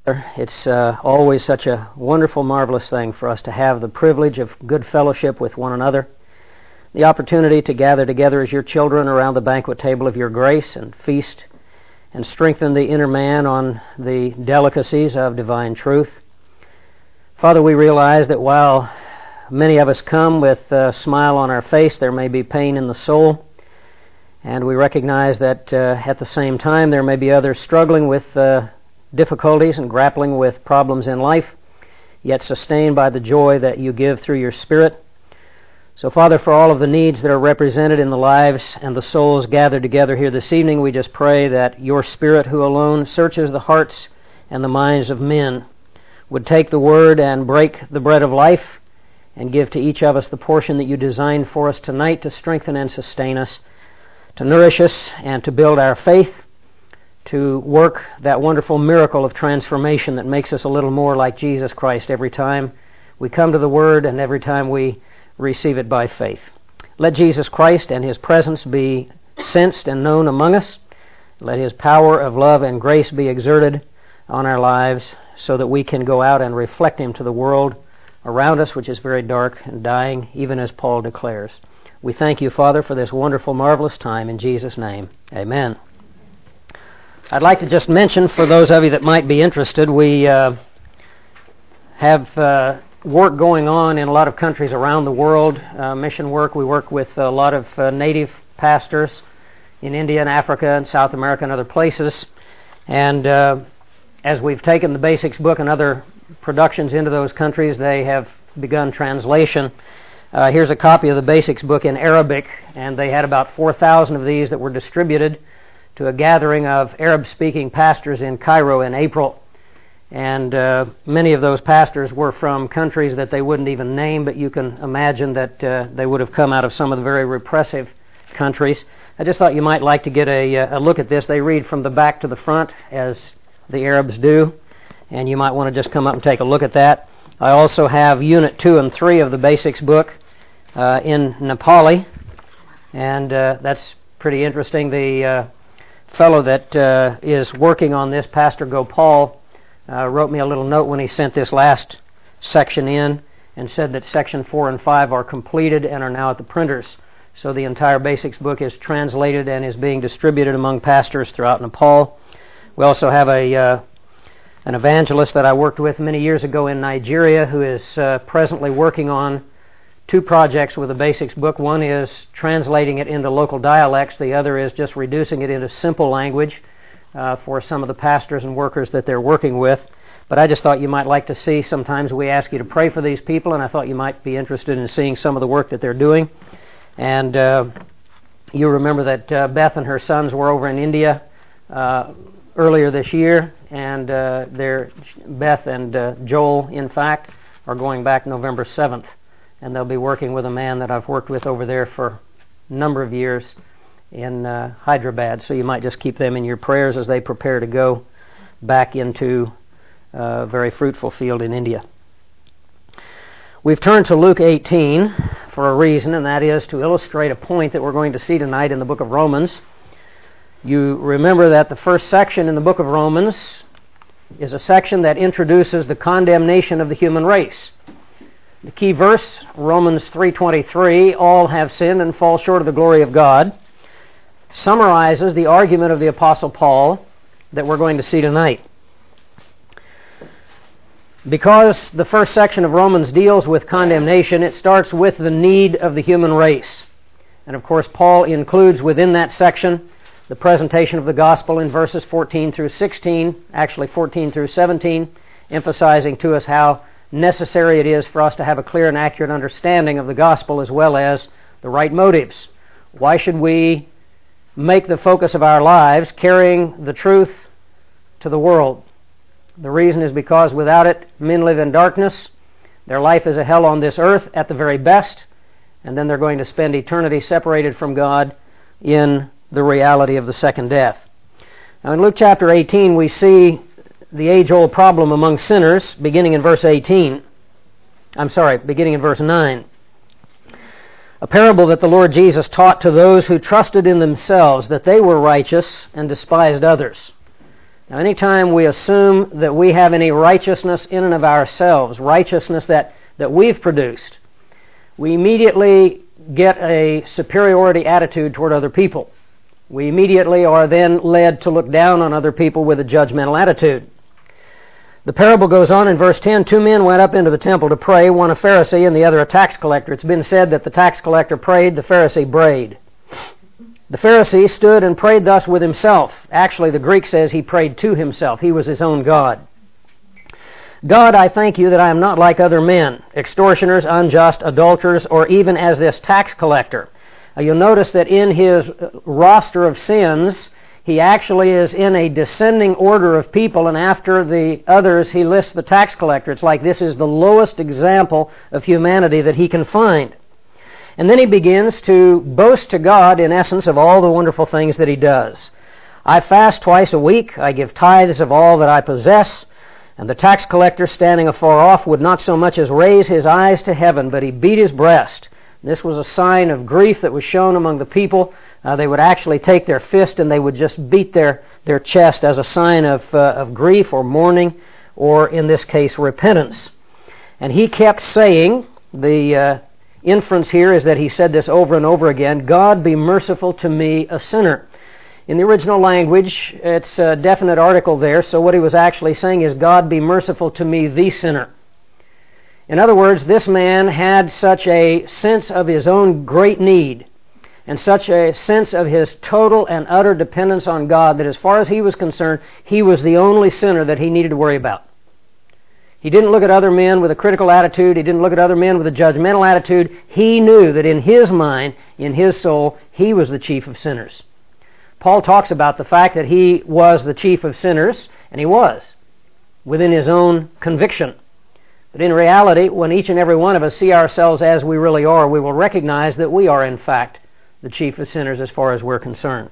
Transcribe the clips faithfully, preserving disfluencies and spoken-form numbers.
It's uh, always such a wonderful, marvelous thing for us to have the privilege of good fellowship with one another, the opportunity to gather together as your children around the banquet table of your grace and feast and strengthen the inner man on the delicacies of divine truth. Father, we realize that while many of us come with a smile on our face, there may be pain in the soul, and we recognize that uh, at the same time there may be others struggling with uh, difficulties and grappling with problems in life, yet sustained by the joy that you give through your Spirit. So, Father, for all of the needs that are represented in the lives and the souls gathered together here this evening, we just pray that your Spirit, who alone searches the hearts and the minds of men, would take the Word and break the bread of life and give to each of us the portion that you designed for us tonight to strengthen and sustain us, to nourish us and to build our faith, to work that wonderful miracle of transformation that makes us a little more like Jesus Christ every time we come to the Word and every time we receive it by faith. Let Jesus Christ and His presence be sensed and known among us. Let His power of love and grace be exerted on our lives so that we can go out and reflect Him to the world around us, which is very dark and dying, even as Paul declares. We thank you, Father, for this wonderful, marvelous time. In Jesus' name, amen. I'd like to just mention, for those of you that might be interested, we uh, have uh, work going on in a lot of countries around the world, uh, mission work. We work with a lot of uh, native pastors in India and Africa and South America and other places. And uh, as we've taken the Basics book and other productions into those countries, they have begun translation. Uh, here's a copy of the Basics book in Arabic, and they had about four thousand of these that were distributed to a gathering of Arab-speaking pastors in Cairo in April. And uh, many of those pastors were from countries that they wouldn't even name, but you can imagine that uh, they would have come out of some of the very repressive countries. I just thought you might like to get a, a look at this. They read from the back to the front, as the Arabs do, and you might want to just come up and take a look at that. I also have Unit two and three of the Basics book uh, in Nepali, and uh, that's pretty interesting. The uh, fellow that uh, is working on this, Pastor Gopal, uh, wrote me a little note when he sent this last section in and said that section four and five are completed and are now at the printers. So the entire Basics book is translated and is being distributed among pastors throughout Nepal. We also have a uh, an evangelist that I worked with many years ago in Nigeria who is uh, presently working on two projects with the Basics book. One is translating it into local dialects. The other is just reducing it into simple language uh, for some of the pastors and workers that they're working with. But I just thought you might like to see, sometimes we ask you to pray for these people, and I thought you might be interested in seeing some of the work that they're doing. And uh, you remember that uh, Beth and her sons were over in India uh, earlier this year, and uh, they're, Beth and uh, Joel, in fact, are going back November seventh. And they'll be working with a man that I've worked with over there for a number of years in uh, Hyderabad. So you might just keep them in your prayers as they prepare to go back into a very fruitful field in India. We've turned to Luke eighteen for a reason, and that is to illustrate a point that we're going to see tonight in the book of Romans. You remember that the first section in the book of Romans is a section that introduces the condemnation of the human race. The key verse, Romans three twenty-three, all have sinned and fall short of the glory of God, summarizes the argument of the Apostle Paul that we're going to see tonight. Because the first section of Romans deals with condemnation, it starts with the need of the human race. And of course, Paul includes within that section the presentation of the gospel in verses fourteen through sixteen, actually fourteen through seventeen, emphasizing to us how necessary it is for us to have a clear and accurate understanding of the gospel as well as the right motives. Why should we make the focus of our lives carrying the truth to the world? The reason is because without it, men live in darkness. Their life is a hell on this earth at the very best, and then they're going to spend eternity separated from God in the reality of the second death. Now in Luke chapter eighteen, we see the age-old problem among sinners, beginning in verse eighteen. I'm sorry, beginning in verse nine. A parable that the Lord Jesus taught to those who trusted in themselves that they were righteous and despised others. Now, anytime we assume that we have any righteousness in and of ourselves, righteousness that, that we've produced, we immediately get a superiority attitude toward other people. We immediately are then led to look down on other people with a judgmental attitude. The parable goes on in verse ten. Two men went up into the temple to pray, one a Pharisee and the other a tax collector. It's been said that the tax collector prayed, the Pharisee brayed. The Pharisee stood and prayed thus with himself. Actually, the Greek says he prayed to himself. He was his own God. God, I thank you that I am not like other men, extortioners, unjust, adulterers, or even as this tax collector. Now, you'll notice that in his roster of sins, he actually is in a descending order of people, and after the others, he lists the tax collector. It's like this is the lowest example of humanity that he can find. And then he begins to boast to God, in essence, of all the wonderful things that he does. I fast twice a week. I give tithes of all that I possess. And the tax collector, standing afar off, would not so much as raise his eyes to heaven, but he beat his breast. This was a sign of grief that was shown among the people. Uh, they would actually take their fist and they would just beat their, their chest as a sign of, uh, of grief or mourning, or in this case, repentance. And he kept saying, the uh, inference here is that he said this over and over again, God be merciful to me, a sinner. In the original language, it's a definite article there, so what he was actually saying is, God be merciful to me, the sinner. In other words, this man had such a sense of his own great need and such a sense of his total and utter dependence on God that as far as he was concerned, he was the only sinner that he needed to worry about. He didn't look at other men with a critical attitude. He didn't look at other men with a judgmental attitude. He knew that in his mind, in his soul, he was the chief of sinners. Paul talks about the fact that he was the chief of sinners, and he was, within his own conviction. But in reality, when each and every one of us see ourselves as we really are, we will recognize that we are, in fact, the chief of sinners as far as we're concerned.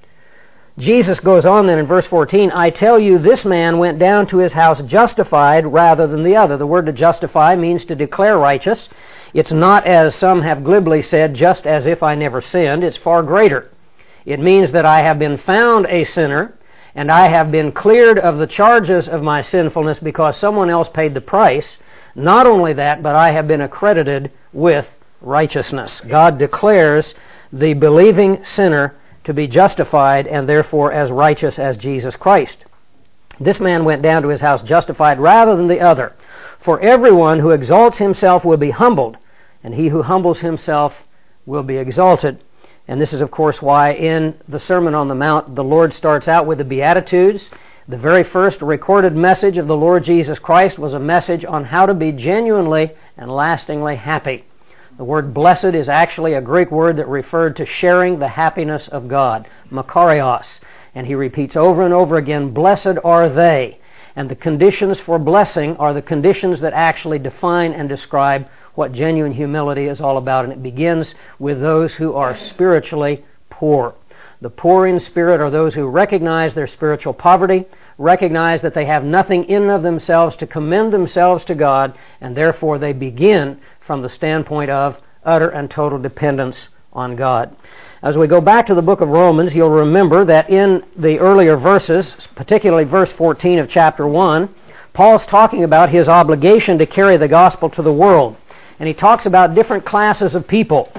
Jesus goes on then in verse fourteen, I tell you, this man went down to his house justified rather than the other. The word to justify means to declare righteous. It's not, as some have glibly said, just as if I never sinned. It's far greater. It means that I have been found a sinner, and I have been cleared of the charges of my sinfulness because someone else paid the price. Not only that, but I have been accredited with righteousness. God declares the believing sinner to be justified and therefore as righteous as Jesus Christ. This man went down to his house justified rather than the other. For everyone who exalts himself will be humbled, and he who humbles himself will be exalted. And this is, of course, why in the Sermon on the Mount, the Lord starts out with the Beatitudes. The very first recorded message of the Lord Jesus Christ was a message on how to be genuinely and lastingly happy. The word blessed is actually a Greek word that referred to sharing the happiness of God, makarios. And he repeats over and over again, blessed are they. And the conditions for blessing are the conditions that actually define and describe what genuine humility is all about. And it begins with those who are spiritually poor. The poor in spirit are those who recognize their spiritual poverty, recognize that they have nothing in and of themselves to commend themselves to God, and therefore they begin from the standpoint of utter and total dependence on God. As we go back to the book of Romans, you'll remember that in the earlier verses, particularly verse fourteen of chapter one, Paul's talking about his obligation to carry the gospel to the world. And he talks about different classes of people.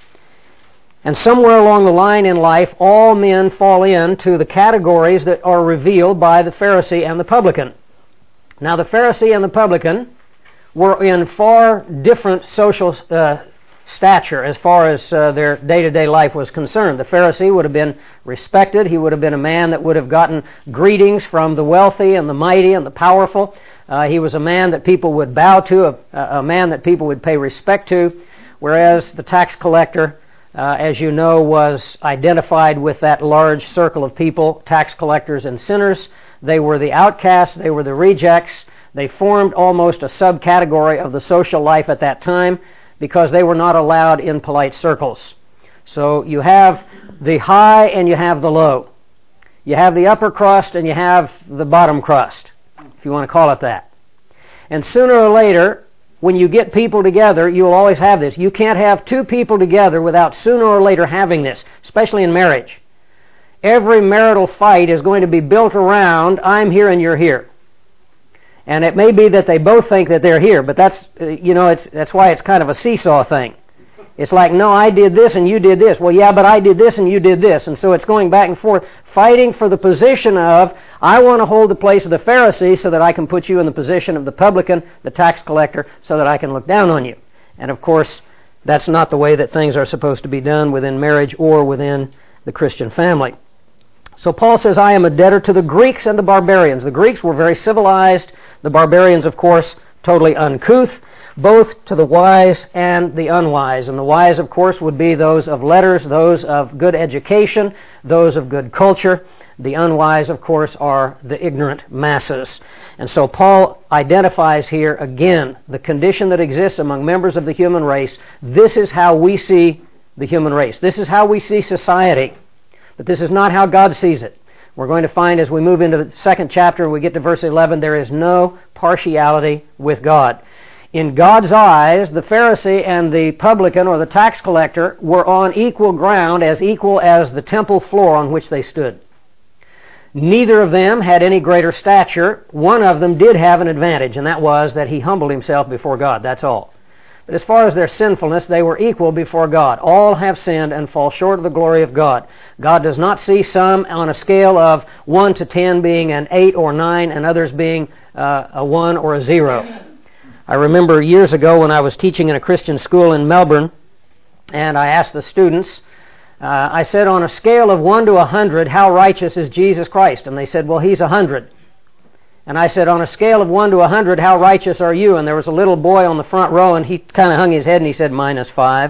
And somewhere along the line in life, all men fall into the categories that are revealed by the Pharisee and the publican. Now, the Pharisee and the publican were in far different social uh, stature as far as uh, their day-to-day life was concerned. The Pharisee would have been respected. He would have been a man that would have gotten greetings from the wealthy and the mighty and the powerful. Uh, he was a man that people would bow to, a, a man that people would pay respect to, whereas the tax collector, uh, as you know, was identified with that large circle of people, tax collectors and sinners. They were the outcasts. They were the rejects. They formed almost a subcategory of the social life at that time because they were not allowed in polite circles. So you have the high and you have the low. You have the upper crust and you have the bottom crust, if you want to call it that. And sooner or later, when you get people together, you'll always have this. You can't have two people together without sooner or later having this, especially in marriage. every marital fight is going to be built around, I'm here and you're here. And it may be that they both think that they're here, but that's, you know, it's that's why it's kind of a seesaw thing. It's like, no, I did this and you did this. Well, yeah, but I did this and you did this. And so it's going back and forth, fighting for the position of, I want to hold the place of the Pharisee so that I can put you in the position of the publican, the tax collector, so that I can look down on you. And of course, that's not the way that things are supposed to be done within marriage or within the Christian family. So Paul says, I am a debtor to the Greeks and the barbarians. The Greeks were very civilized. The barbarians, of course, totally uncouth, both to the wise and the unwise. And the wise, of course, would be those of letters, those of good education, those of good culture. The unwise, of course, are the ignorant masses. And so Paul identifies here again the condition that exists among members of the human race. This is how we see the human race. This is how we see society. But this is not how God sees it. We're going to find as we move into the second chapter and we get to verse eleven, there is no partiality with God. In God's eyes, the Pharisee and the publican or the tax collector were on equal ground, as equal as the temple floor on which they stood. Neither of them had any greater stature. One of them did have an advantage, and that was that he humbled himself before God. That's all. But as far as their sinfulness, they were equal before God. All have sinned and fall short of the glory of God. God does not see some on a scale of one to ten being an eight or nine and others being uh, a one or a zero. I remember years ago when I was teaching in a Christian school in Melbourne, and I asked the students, uh, I said, on a scale of one to a hundred, how righteous is Jesus Christ? And they said, well, he's a hundred. And I said, on a scale of one to a hundred, how righteous are you? And there was a little boy on the front row, and he kind of hung his head and he said, minus five.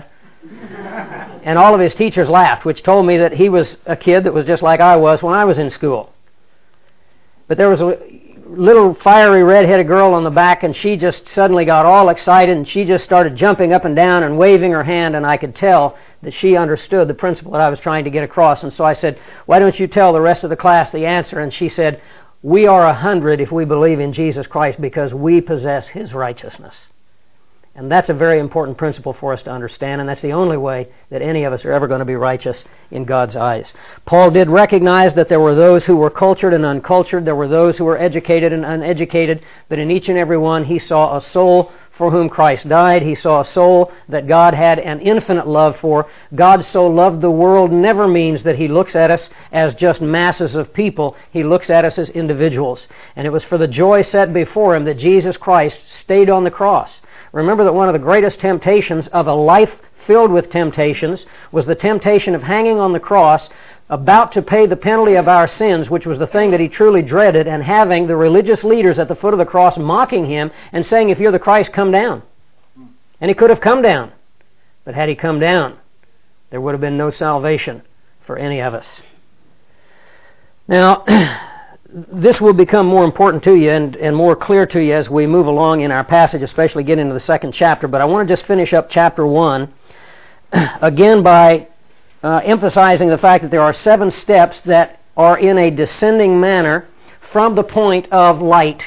And all of his teachers laughed, which told me that he was a kid that was just like I was when I was in school. But there was a little fiery red-headed girl on the back, and she just suddenly got all excited, and she just started jumping up and down and waving her hand, and I could tell that she understood the principle that I was trying to get across. And so I said, why don't you tell the rest of the class the answer? And she said, we are a hundred if we believe in Jesus Christ because we possess His righteousness. And that's a very important principle for us to understand, and that's the only way that any of us are ever going to be righteous in God's eyes. Paul did recognize that there were those who were cultured and uncultured, there were those who were educated and uneducated, but in each and every one he saw a soul for whom Christ died. He saw a soul that God had an infinite love for. God so loved the world never means that He looks at us as just masses of people. He looks at us as individuals. And it was for the joy set before Him that Jesus Christ stayed on the cross. Remember that one of the greatest temptations of a life filled with temptations was the temptation of hanging on the cross, about to pay the penalty of our sins, which was the thing that He truly dreaded, and having the religious leaders at the foot of the cross mocking Him and saying, if you're the Christ, come down. And He could have come down. But had He come down, there would have been no salvation for any of us. Now, this will become more important to you and, and more clear to you as we move along in our passage, especially getting into the second chapter. But I want to just finish up chapter one, again by uh, emphasizing the fact that there are seven steps that are in a descending manner from the point of light.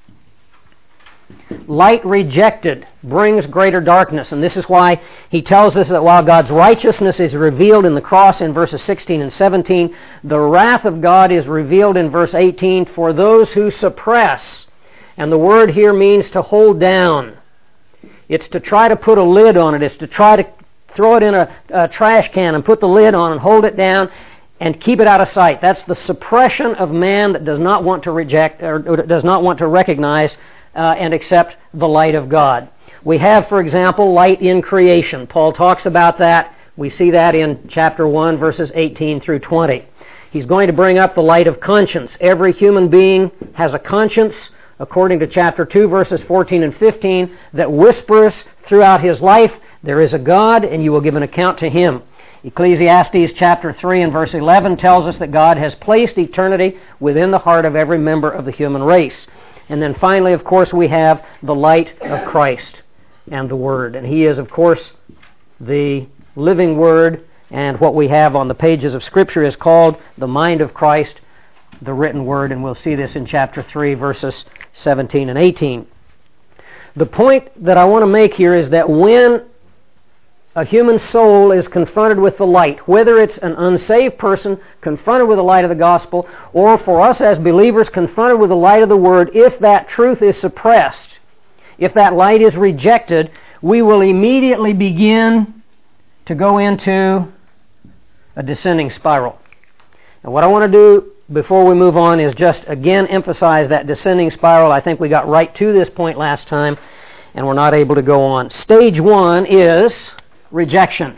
Light rejected brings greater darkness, and this is why he tells us that while God's righteousness is revealed in the cross in verses sixteen and seventeen, the wrath of God is revealed in verse eighteen for those who suppress. And the word here means to hold down. It's to try to put a lid on it. It's to try to throw it in a, a trash can and put the lid on and hold it down and keep it out of sight. That's the suppression of man that does not want to reject or does not want to recognize Uh, and accept the light of God. We have, for example, light in creation. Paul talks about that. We see that in chapter one, verses eighteen through twenty. He's going to bring up the light of conscience. Every human being has a conscience, according to chapter two, verses fourteen and fifteen, that whispers throughout his life, there is a God, and you will give an account to Him. Ecclesiastes chapter three and verse eleven tells us that God has placed eternity within the heart of every member of the human race. And then finally, of course, we have the light of Christ and the Word. And He is, of course, the living Word, and what we have on the pages of Scripture is called the mind of Christ, the written Word, and we'll see this in chapter three, verses seventeen and eighteen. The point that I want to make here is that when a human soul is confronted with the light, whether it's an unsaved person confronted with the light of the gospel, or for us as believers confronted with the light of the Word, if that truth is suppressed, if that light is rejected, we will immediately begin to go into a descending spiral. And what I want to do before we move on is just again emphasize that descending spiral. I think we got right to this point last time, and we're not able to go on. Stage one is rejection.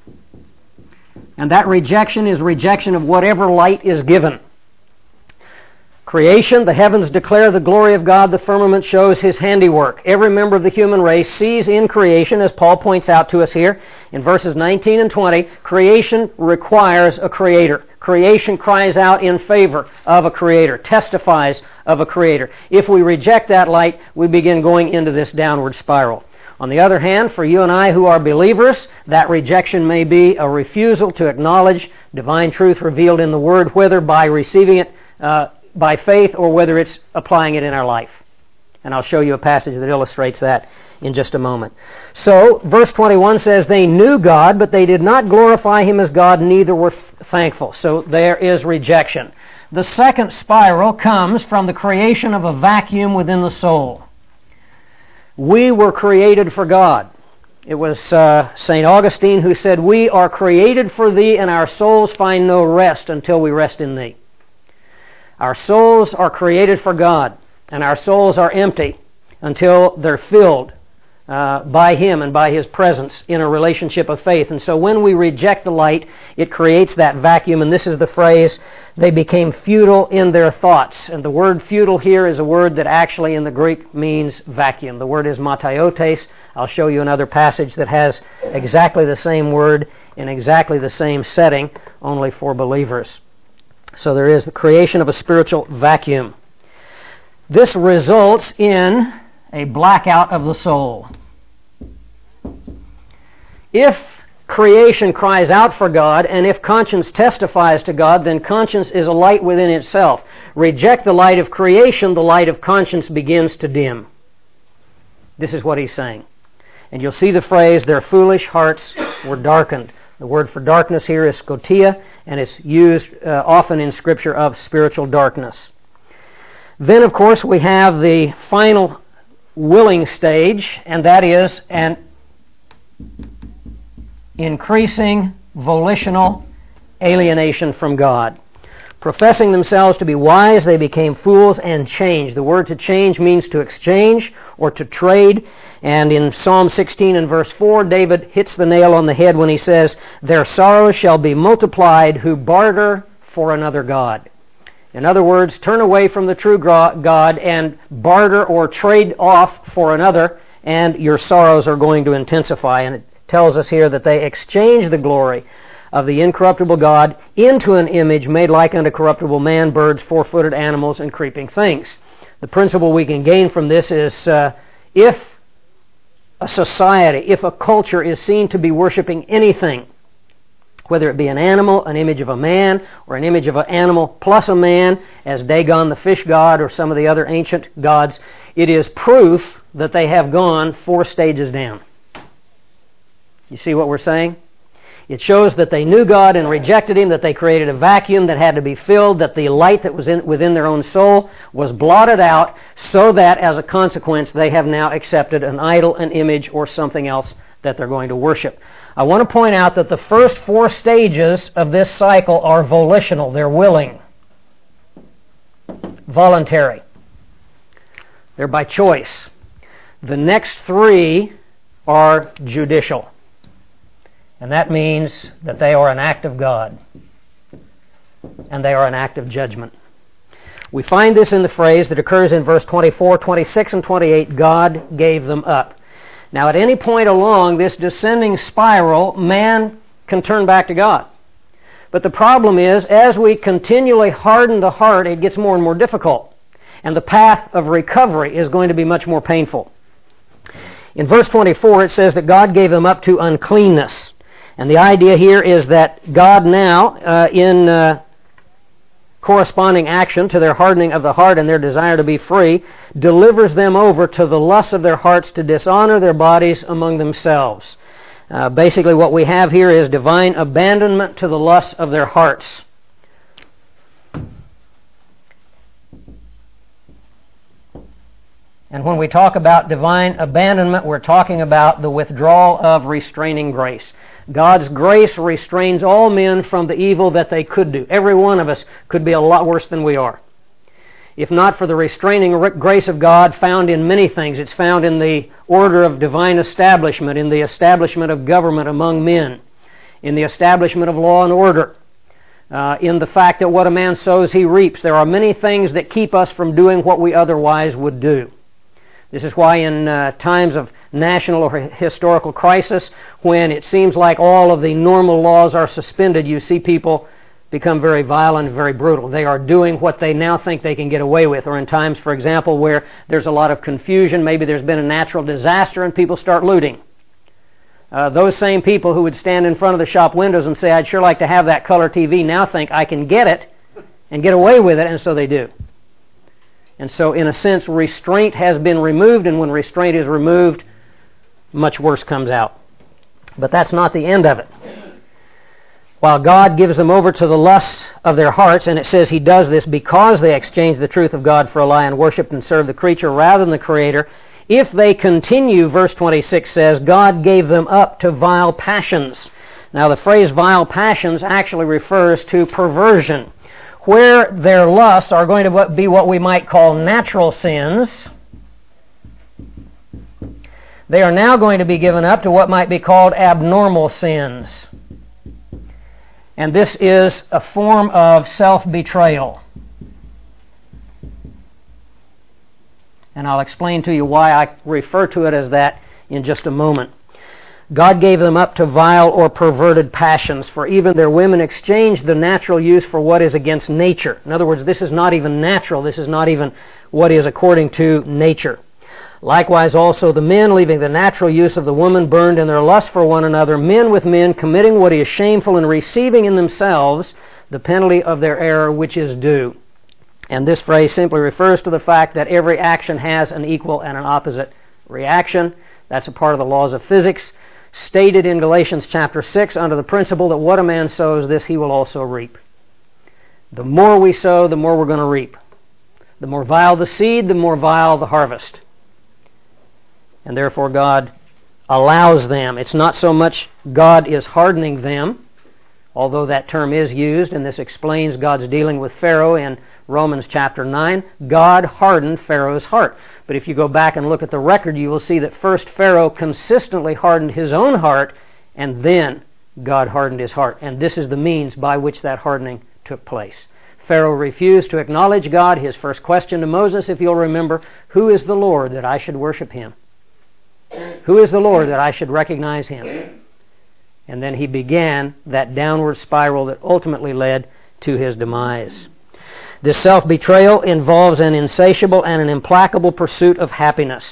And that rejection is rejection of whatever light is given. Creation, the heavens declare the glory of God, the firmament shows His handiwork. Every member of the human race sees in creation, as Paul points out to us here in verses nineteen and twenty, creation requires a creator. Creation cries out in favor of a creator, testifies of a creator. If we reject that light, we begin going into this downward spiral. On the other hand, for you and I who are believers, that rejection may be a refusal to acknowledge divine truth revealed in the Word, whether by receiving it uh, by faith or whether it's applying it in our life. And I'll show you a passage that illustrates that in just a moment. So, verse twenty-one says, they knew God, but they did not glorify Him as God, neither were thankful. So there is rejection. The second spiral comes from the creation of a vacuum within the soul. We were created for God. It was uh, Saint Augustine who said, we are created for Thee, and our souls find no rest until we rest in Thee. Our souls are created for God, and our souls are empty until they're filled uh, by Him and by His presence in a relationship of faith. And so when we reject the light, it creates that vacuum, and this is the phrase, they became futile in their thoughts. And the word futile here is a word that actually in the Greek means vacuum. The word is mataiotes. I'll show you another passage that has exactly the same word in exactly the same setting, only for believers. So there is the creation of a spiritual vacuum. This results in a blackout of the soul. If creation cries out for God, and if conscience testifies to God, then conscience is a light within itself. Reject the light of creation, the light of conscience begins to dim. This is what he's saying. And you'll see the phrase, their foolish hearts were darkened. The word for darkness here is scotia, and it's used uh, often in Scripture of spiritual darkness. Then, of course, we have the final willing stage, and that is an increasing volitional alienation from God. Professing themselves to be wise, they became fools and changed. The word to change means to exchange or to trade. And in Psalm sixteen and verse four, David hits the nail on the head when he says, their sorrows shall be multiplied who barter for another god. In other words, turn away from the true God and barter or trade off for another, and your sorrows are going to intensify. And it tells us here that they exchanged the glory of the incorruptible God into an image made like unto corruptible man, birds, four-footed animals, and creeping things. The principle we can gain from this is uh, if a society, if a culture is seen to be worshiping anything, whether it be an animal, an image of a man, or an image of an animal plus a man, as Dagon the fish god or some of the other ancient gods, it is proof that they have gone four stages down. You see what we're saying? It shows that they knew God and rejected Him, that they created a vacuum that had to be filled, that the light that was in, within their own soul was blotted out, so that as a consequence they have now accepted an idol, an image, or something else that they're going to worship. I want to point out that the first four stages of this cycle are volitional. They're willing, voluntary. They're by choice. The next three are judicial. And that means that they are an act of God. And they are an act of judgment. We find this in the phrase that occurs in verse twenty-four, twenty-six, and twenty-eight, God gave them up. Now, at any point along this descending spiral, man can turn back to God. But the problem is, as we continually harden the heart, it gets more and more difficult. And the path of recovery is going to be much more painful. In verse twenty-four, it says that God gave them up to uncleanness. And the idea here is that God now, uh, in uh, corresponding action to their hardening of the heart and their desire to be free, delivers them over to the lusts of their hearts to dishonor their bodies among themselves. Uh, basically what we have here is divine abandonment to the lusts of their hearts. And when we talk about divine abandonment, we're talking about the withdrawal of restraining grace. God's grace restrains all men from the evil that they could do. Every one of us could be a lot worse than we are. If not for the restraining grace of God found in many things, it's found in the order of divine establishment, in the establishment of government among men, in the establishment of law and order, uh, in the fact that what a man sows, he reaps. There are many things that keep us from doing what we otherwise would do. This is why in uh, times of national or historical crisis, when it seems like all of the normal laws are suspended, you see people become very violent and very brutal. They are doing what they now think they can get away with. Or in times, for example, where there's a lot of confusion, maybe there's been a natural disaster and people start looting. Uh, those same people who would stand in front of the shop windows and say, I'd sure like to have that color T V, now think I can get it and get away with it, and so they do. And so, in a sense, restraint has been removed, and when restraint is removed, much worse comes out. But that's not the end of it. While God gives them over to the lusts of their hearts, and it says He does this because they exchange the truth of God for a lie and worship and serve the creature rather than the Creator, if they continue, verse twenty-six says, God gave them up to vile passions. Now, the phrase vile passions actually refers to perversion, where their lusts are going to be what we might call natural sins. They are now going to be given up to what might be called abnormal sins. And this is a form of self-betrayal. And I'll explain to you why I refer to it as that in just a moment. God gave them up to vile or perverted passions, for even their women exchanged the natural use for what is against nature. In other words, this is not even natural. This is not even what is according to nature. Likewise also the men, leaving the natural use of the woman, burned in their lust for one another, men with men, committing what is shameful and receiving in themselves the penalty of their error which is due. And this phrase simply refers to the fact that every action has an equal and an opposite reaction. That's a part of the laws of physics, stated in Galatians chapter six under the principle that what a man sows, this he will also reap. The more we sow, the more we're going to reap. The more vile the seed, the more vile the harvest. And therefore God allows them. It's not so much God is hardening them, although that term is used, and this explains God's dealing with Pharaoh in Romans chapter nine. God hardened Pharaoh's heart. But if you go back and look at the record, you will see that first Pharaoh consistently hardened his own heart, and then God hardened his heart. And this is the means by which that hardening took place. Pharaoh refused to acknowledge God. His first question to Moses, if you'll remember, who is the Lord that I should worship Him? Who is the Lord that I should recognize Him? And then he began that downward spiral that ultimately led to his demise. This self-betrayal involves an insatiable and an implacable pursuit of happiness.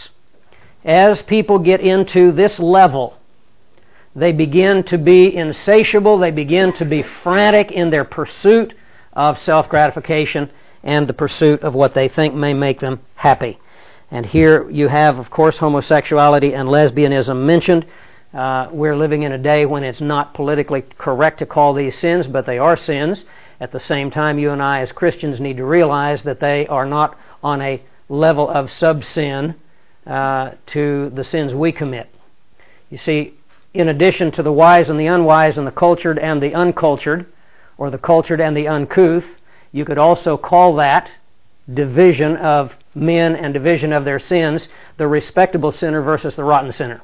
As people get into this level, they begin to be insatiable, they begin to be frantic in their pursuit of self-gratification and the pursuit of what they think may make them happy. And here you have, of course, homosexuality and lesbianism mentioned. Uh, we're living in a day when it's not politically correct to call these sins, but they are sins. At the same time, you and I as Christians need to realize that they are not on a level of sub-sin uh, to the sins we commit. You see, in addition to the wise and the unwise and the cultured and the uncultured, or the cultured and the uncouth, you could also call that division of men and division of their sins, the respectable sinner versus the rotten sinner.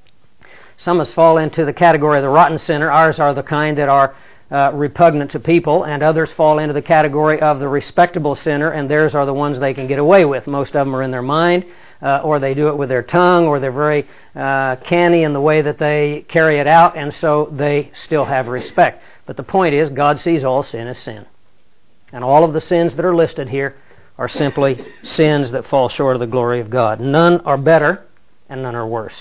Some of us fall into the category of the rotten sinner. Ours are the kind that are uh, repugnant to people, and others fall into the category of the respectable sinner, and theirs are the ones they can get away with. Most of them are in their mind, uh, or they do it with their tongue, or they're very uh, canny in the way that they carry it out, and so they still have respect. But the point is, God sees all sin as sin. And all of the sins that are listed here are simply sins that fall short of the glory of God. None are better, and none are worse.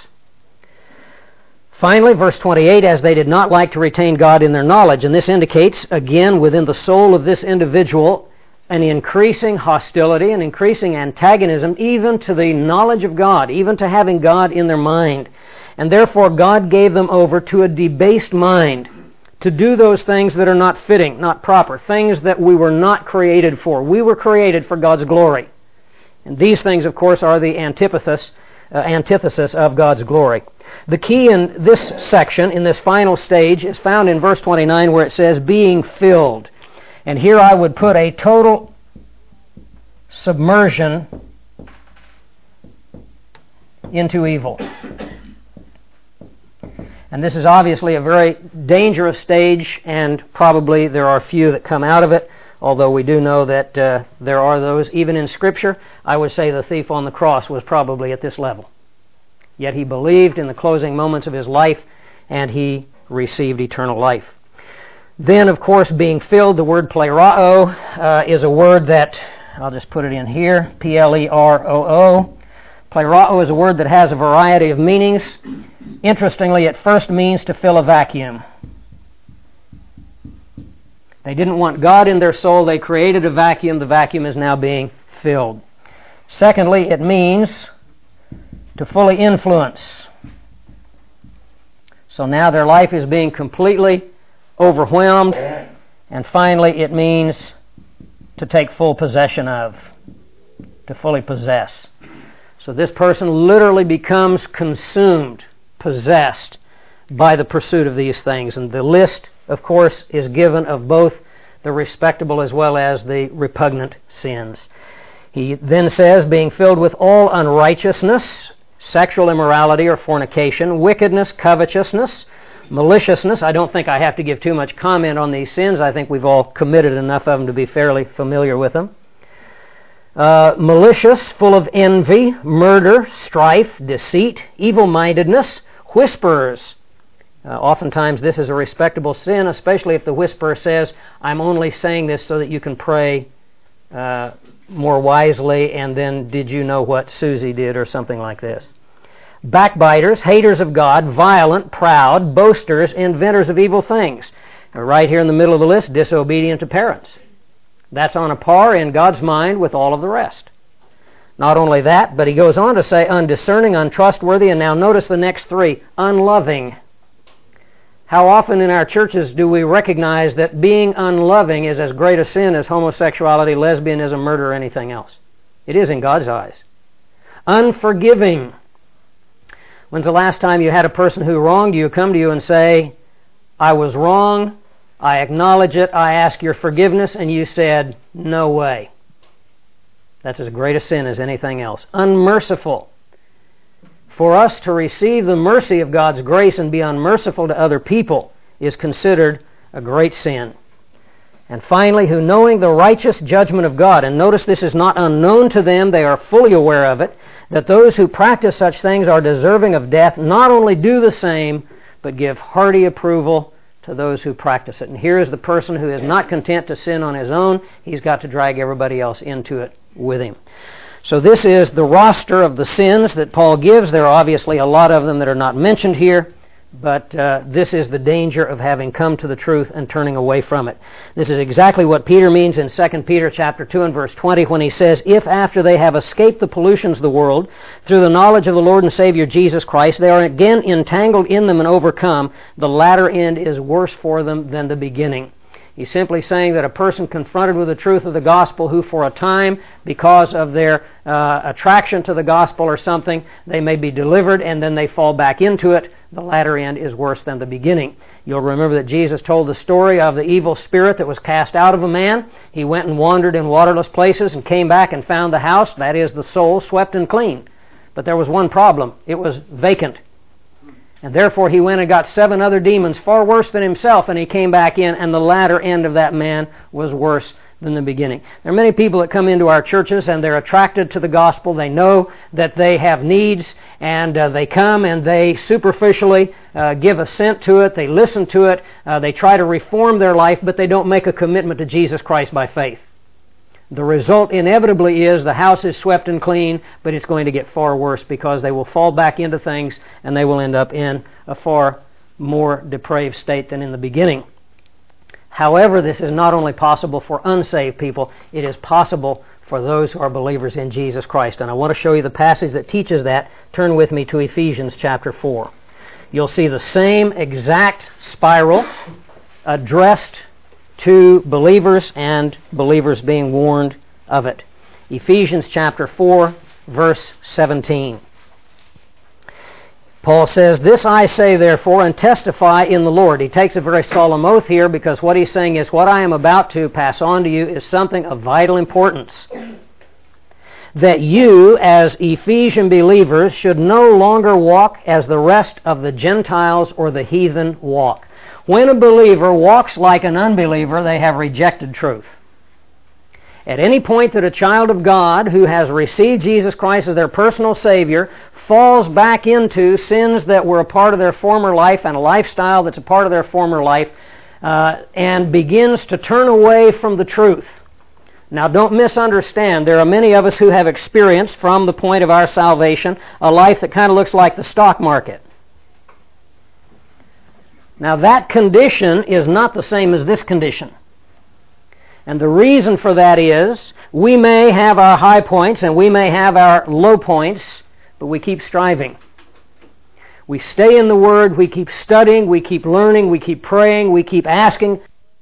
Finally, verse twenty-eight, as they did not like to retain God in their knowledge. And this indicates, again, within the soul of this individual, an increasing hostility, an increasing antagonism, even to the knowledge of God, even to having God in their mind. And therefore God gave them over to a debased mind to do those things that are not fitting, not proper, things that we were not created for. We were created for God's glory. And these things, of course, are the antithesis, uh, antithesis of God's glory. The key in this section, in this final stage, is found in verse twenty-nine where it says, being filled. And here I would put a total submersion into evil. And this is obviously a very dangerous stage, and probably there are few that come out of it, although we do know that uh, there are those. Even in Scripture, I would say the thief on the cross was probably at this level. Yet he believed in the closing moments of his life, and he received eternal life. Then, of course, being filled, the word plerao uh, is a word that, I'll just put it in here, P L E R O O. Plerao is a word that has a variety of meanings. Interestingly, it first means to fill a vacuum. They didn't want God in their soul. They created a vacuum. The vacuum is now being filled. Secondly, it means to fully influence. So now their life is being completely overwhelmed. And finally, it means to take full possession of, to fully possess. So this person literally becomes consumed, possessed by the pursuit of these things. And the list, of course, is given of both the respectable as well as the repugnant sins. He then says, being filled with all unrighteousness, sexual immorality or fornication, wickedness, covetousness, maliciousness. I don't think I have to give too much comment on these sins. I think we've all committed enough of them to be fairly familiar with them. Uh, malicious, full of envy, murder, strife, deceit, evil-mindedness, whisperers. Uh, oftentimes this is a respectable sin, especially if the whisperer says, I'm only saying this so that you can pray uh, more wisely, and then did you know what Susie did, or something like this. Backbiters, haters of God, violent, proud, boasters, inventors of evil things. Uh, right here in the middle of the list, disobedient to parents. That's on a par in God's mind with all of the rest. Not only that, but he goes on to say undiscerning, untrustworthy, and now notice the next three, unloving. How often in our churches do we recognize that being unloving is as great a sin as homosexuality, lesbianism, murder, or anything else? It is in God's eyes. Unforgiving. When's the last time you had a person who wronged you come to you and say, I was wrong, I acknowledge it, I ask your forgiveness, and you said, no way. That's as great a sin as anything else. Unmerciful. For us to receive the mercy of God's grace and be unmerciful to other people is considered a great sin. And finally, who knowing the righteous judgment of God, and notice this is not unknown to them, they are fully aware of it, that those who practice such things are deserving of death, not only do the same, but give hearty approval to those who practice it. And here is the person who is not content to sin on his own. He's got to drag everybody else into it with him. So this is the roster of the sins that Paul gives. There are obviously a lot of them that are not mentioned here, but uh, this is the danger of having come to the truth and turning away from it. This is exactly what Peter means in Second Peter chapter two and verse twenty when he says, if after they have escaped the pollutions of the world through the knowledge of the Lord and Savior Jesus Christ, they are again entangled in them and overcome, the latter end is worse for them than the beginning. He's simply saying that a person confronted with the truth of the gospel who for a time, because of their uh, attraction to the gospel or something, they may be delivered and then they fall back into it, the latter end is worse than the beginning. You'll remember that Jesus told the story of the evil spirit that was cast out of a man. He went and wandered in waterless places and came back and found the house, that is the soul, swept and clean. But there was one problem. It was vacant. And therefore he went and got seven other demons far worse than himself, and he came back in, and the latter end of that man was worse than the beginning. There are many people that come into our churches and they're attracted to the gospel. They know that they have needs, and uh, they come and they superficially uh, give assent to it. They listen to it. Uh, they try to reform their life, but they don't make a commitment to Jesus Christ by faith. The result inevitably is the house is swept and clean, but it's going to get far worse because they will fall back into things and they will end up in a far more depraved state than in the beginning. However, this is not only possible for unsaved people, it is possible for those who are believers in Jesus Christ. And I want to show you the passage that teaches that. Turn with me to Ephesians chapter four. you'll see the same exact spiral addressed to believers and believers being warned of it. Ephesians chapter four, verse seventeen. Paul says, "This I say therefore, and testify in the Lord." He takes a very solemn oath here, because what he's saying is, what I am about to pass on to you is something of vital importance. That you, as Ephesian believers, should no longer walk as the rest of the Gentiles or the heathen walk. When a believer walks like an unbeliever, they have rejected truth. At any point that a child of God who has received Jesus Christ as their personal Savior falls back into sins that were a part of their former life and a lifestyle that's a part of their former life, uh, and begins to turn away from the truth. Now, don't misunderstand. There are many of us who have experienced, from the point of our salvation, a life that kind of looks like the stock market. Now, that condition is not the same as this condition. And the reason for that is, we may have our high points and we may have our low points, but we keep striving. We stay in the Word, we keep studying, we keep learning, we keep praying, we keep asking.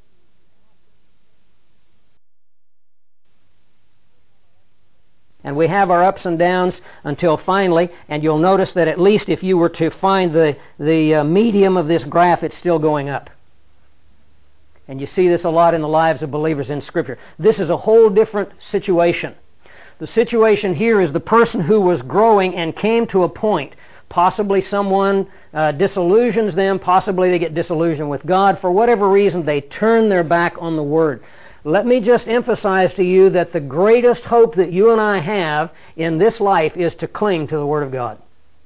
And we have our ups and downs until finally, and you'll notice that at least if you were to find the, the uh, medium of this graph, it's still going up. And you see this a lot in the lives of believers in Scripture. This is a whole different situation. The situation here is the person who was growing and came to a point. Possibly someone uh, disillusions them, possibly they get disillusioned with God. For whatever reason, they turn their back on the Word. Let me just emphasize to you that the greatest hope that you and I have in this life is to cling to the Word of God.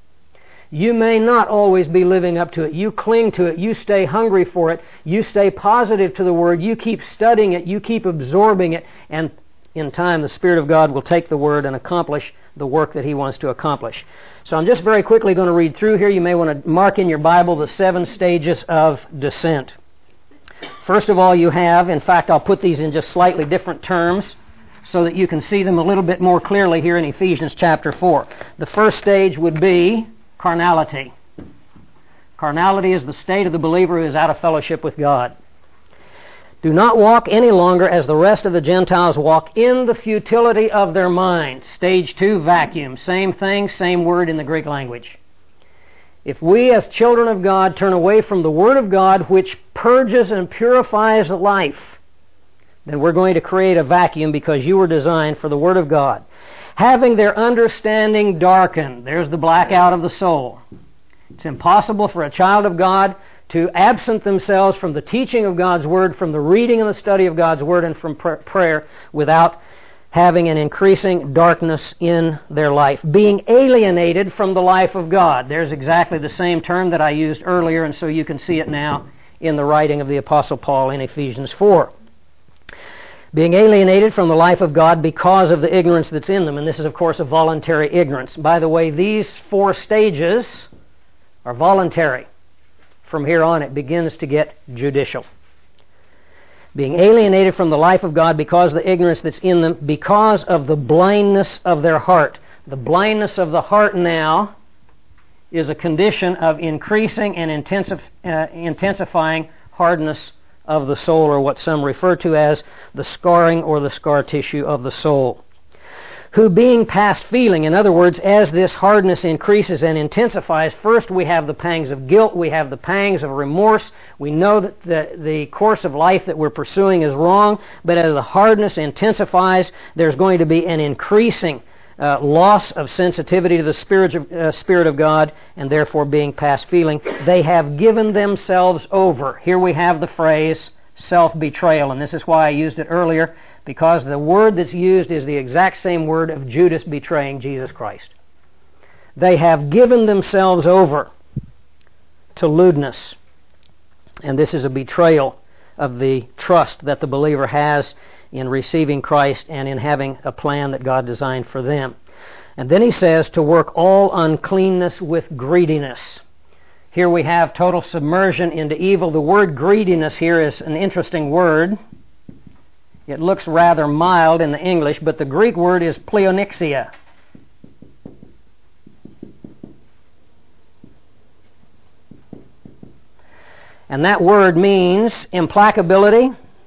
You may not always be living up to it. You cling to it. You stay hungry for it. You stay positive to the Word. You keep studying it. You keep absorbing it. And in time, the Spirit of God will take the Word and accomplish the work that He wants to accomplish. So I'm just very quickly going to read through here. You may want to mark in your Bible the seven stages of descent. First of all, you have, in fact, I'll put these in just slightly different terms so that you can see them a little bit more clearly here in Ephesians chapter four. The first stage would be carnality. Carnality is the state of the believer who is out of fellowship with God. Do not walk any longer as the rest of the Gentiles walk, in the futility of their mind. Stage two, vacuum. Same thing, same word in the Greek language. If we as children of God turn away from the Word of God, which purges and purifies life, then we're going to create a vacuum, because you were designed for the Word of God. Having their understanding darkened. There's the blackout of the soul. It's impossible for a child of God to absent themselves from the teaching of God's Word, from the reading and the study of God's Word, and from pr- prayer without having an increasing darkness in their life. Being alienated from the life of God. There's exactly the same term that I used earlier, and so you can see it now in the writing of the Apostle Paul in Ephesians four. Being alienated from the life of God because of the ignorance that's in them. And this is, of course, a voluntary ignorance. By the way, these four stages are voluntary. From here on, it begins to get judicial. Being alienated from the life of God because of the ignorance that's in them, because of the blindness of their heart. The blindness of the heart now is a condition of increasing and intensif- uh, intensifying hardness of the soul, or what some refer to as the scarring or the scar tissue of the soul. Who being past feeling, in other words, as this hardness increases and intensifies, first we have the pangs of guilt, we have the pangs of remorse, we know that the, the course of life that we're pursuing is wrong, but as the hardness intensifies, there's going to be an increasing uh, loss of sensitivity to the Spirit of, uh, Spirit of God, and therefore being past feeling. They have given themselves over. Here we have the phrase self-betrayal, and this is why I used it earlier, because the word that's used is the exact same word of Judas betraying Jesus Christ. They have given themselves over to lewdness. And this is a betrayal of the trust that the believer has in receiving Christ and in having a plan that God designed for them. And then he says to work all uncleanness with greediness. Here we have total submersion into evil. The word greediness here is an interesting word. It looks rather mild in the English, but the Greek word is pleonixia. And that word means implacability,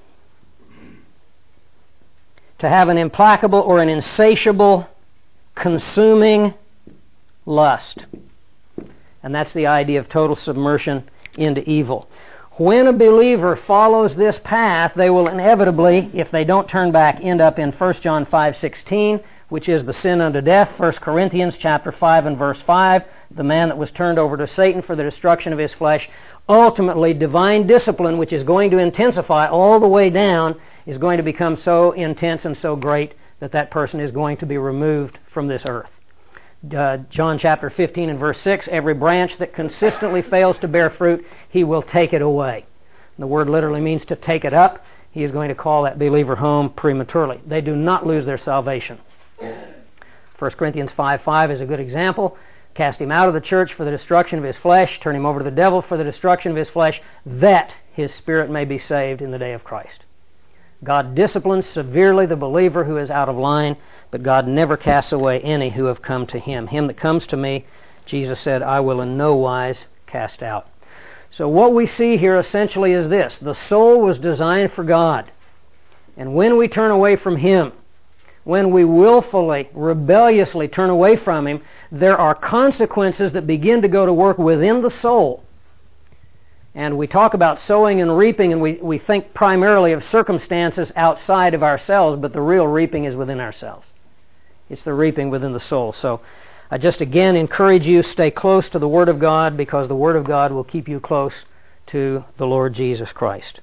to have an implacable or an insatiable, consuming lust. And that's the idea of total submersion into evil. When a believer follows this path, they will inevitably, if they don't turn back, end up in First John five sixteen, which is the sin unto death. First Corinthians chapter five and verse five, the man that was turned over to Satan for the destruction of his flesh. Ultimately, divine discipline, which is going to intensify all the way down, is going to become so intense and so great that that person is going to be removed from this earth. Uh, John chapter fifteen and verse six, every branch that consistently fails to bear fruit, he will take it away. The word literally means to take it up. He is going to call that believer home prematurely. They do not lose their salvation. First Corinthians five five is a good example. Cast him out of the church for the destruction of his flesh, turn him over to the devil for the destruction of his flesh, that his spirit may be saved in the day of Christ. God disciplines severely the believer who is out of line, but God never casts away any who have come to Him. Him that comes to me, Jesus said, I will in no wise cast out. So what we see here essentially is this. The soul was designed for God. And when we turn away from Him, when we willfully, rebelliously turn away from Him, there are consequences that begin to go to work within the soul. And we talk about sowing and reaping, and we, we think primarily of circumstances outside of ourselves, but the real reaping is within ourselves. It's the reaping within the soul. So I just again encourage you, stay close to the Word of God, because the Word of God will keep you close to the Lord Jesus Christ.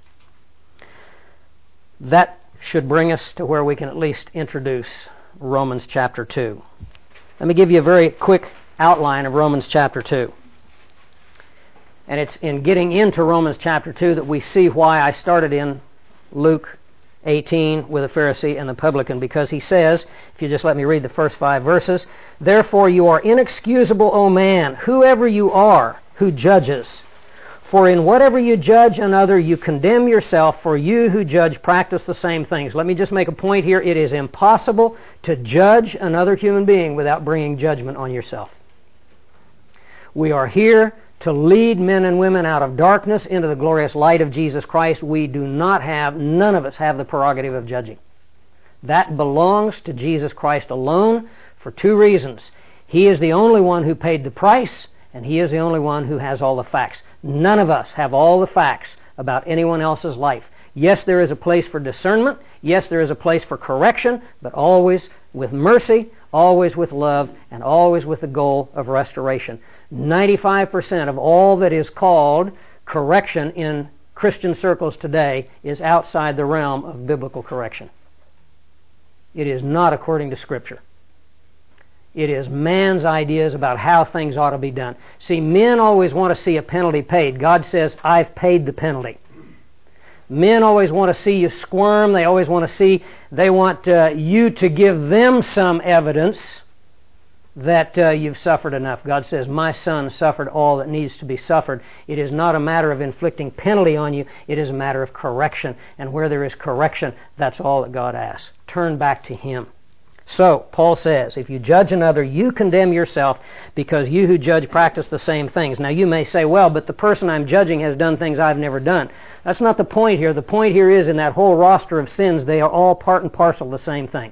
That should bring us to where we can at least introduce Romans chapter two. Let me give you a very quick outline of Romans chapter two. And it's in getting into Romans chapter two that we see why I started in Luke eighteen with the Pharisee and the publican, because he says, if you just let me read the first five verses, therefore you are inexcusable, O man, whoever you are, who judges. For in whatever you judge another, you condemn yourself, for you who judge practice the same things. Let me just make a point here. It is impossible to judge another human being without bringing judgment on yourself. We are here to lead men and women out of darkness into the glorious light of Jesus Christ. We do not have, none of us have the prerogative of judging. That belongs to Jesus Christ alone for two reasons. He is the only one who paid the price, and He is the only one who has all the facts. None of us have all the facts about anyone else's life. Yes, there is a place for discernment. Yes, there is a place for correction, but always with mercy, always with love, and always with the goal of restoration. ninety-five percent of all that is called correction in Christian circles today is outside the realm of biblical correction. It is not according to Scripture. It is man's ideas about how things ought to be done. See, men always want to see a penalty paid. God says, I've paid the penalty. Men always want to see you squirm. They always want to see, they want uh, you to give them some evidence that uh, you've suffered enough. God says, my son suffered all that needs to be suffered. It is not a matter of inflicting penalty on you. It is a matter of correction. And where there is correction, that's all that God asks. Turn back to Him. So, Paul says, if you judge another, you condemn yourself, because you who judge practice the same things. Now you may say, well, but the person I'm judging has done things I've never done. That's not the point here. The point here is, in that whole roster of sins, they are all part and parcel the same thing.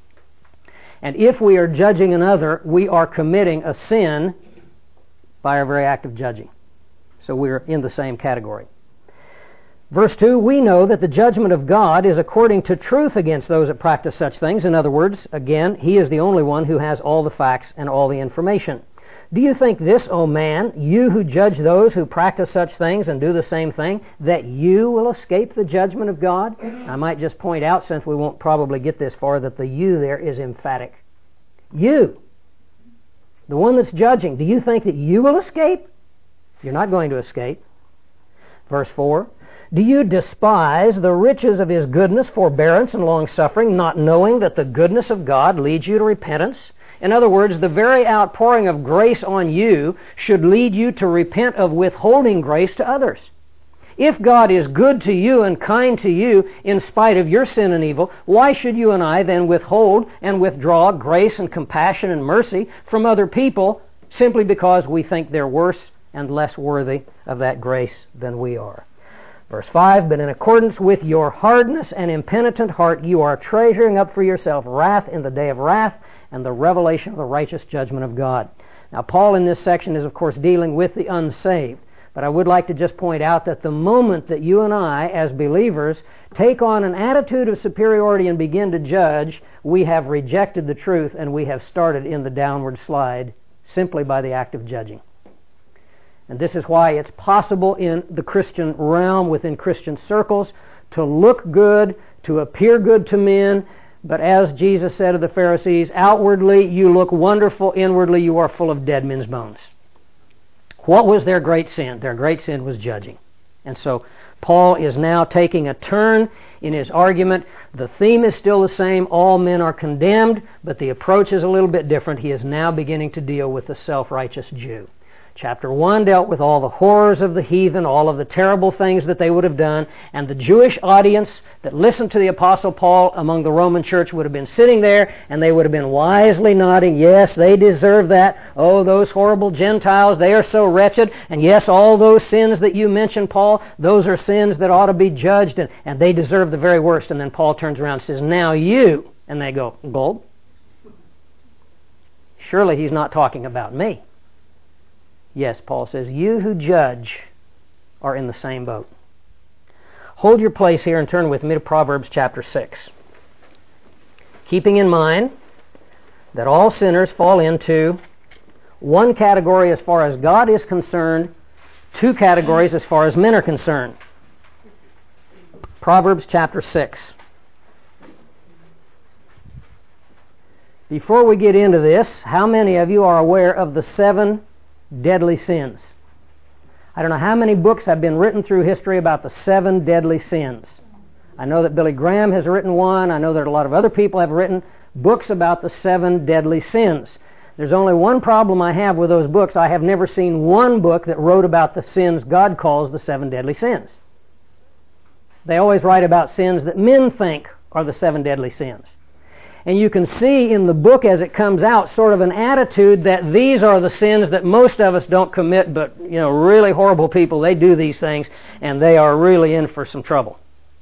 And if we are judging another, we are committing a sin by our very act of judging. So we're in the same category. Verse two, we know that the judgment of God is according to truth against those that practice such things. In other words, again, He is the only one who has all the facts and all the information. Do you think this, O man, you who judge those who practice such things and do the same thing, that you will escape the judgment of God? I might just point out, since we won't probably get this far, that the you there is emphatic. You, the one that's judging, do you think that you will escape? You're not going to escape. Verse four, do you despise the riches of His goodness, forbearance, and long-suffering, not knowing that the goodness of God leads you to repentance? In other words, the very outpouring of grace on you should lead you to repent of withholding grace to others. If God is good to you and kind to you in spite of your sin and evil, why should you and I then withhold and withdraw grace and compassion and mercy from other people simply because we think they're worse and less worthy of that grace than we are. Verse five, but in accordance with your hardness and impenitent heart, you are treasuring up for yourself wrath in the day of wrath and the revelation of the righteous judgment of God. Now, Paul in this section is, of course, dealing with the unsaved. But I would like to just point out that the moment that you and I, as believers, take on an attitude of superiority and begin to judge, we have rejected the truth and we have started in the downward slide simply by the act of judging. And this is why it's possible in the Christian realm, within Christian circles, to look good, to appear good to men, but as Jesus said of the Pharisees, outwardly you look wonderful, inwardly you are full of dead men's bones. What was their great sin? Their great sin was judging. And so Paul is now taking a turn in his argument. The theme is still the same. All men are condemned, but the approach is a little bit different. He is now beginning to deal with the self-righteous Jew. Chapter one dealt with all the horrors of the heathen, all of the terrible things that they would have done, and the Jewish audience that listened to the Apostle Paul among the Roman church would have been sitting there, and they would have been wisely nodding, yes, they deserve that. Oh, those horrible Gentiles, they are so wretched. And yes, all those sins that you mentioned, Paul, those are sins that ought to be judged, and, and they deserve the very worst. And then Paul turns around and says, now you, and they go, gulp. Surely he's not talking about me. Yes, Paul says, you who judge are in the same boat. Hold your place here and turn with me to Proverbs chapter six. Keeping in mind that all sinners fall into one category as far as God is concerned, two categories as far as men are concerned. Proverbs chapter six. Before we get into this, how many of you are aware of the seven deadly sins? I don't know how many books have been written through history about the seven deadly sins. I know that Billy Graham has written one. I know that a lot of other people have written books about the seven deadly sins. There's only one problem I have with those books. I have never seen one book that wrote about the sins God calls the seven deadly sins. They always write about sins that men think are the seven deadly sins. And you can see in the book as it comes out sort of an attitude that these are the sins that most of us don't commit, but, you know, really horrible people, they do these things, and they are really in for some trouble.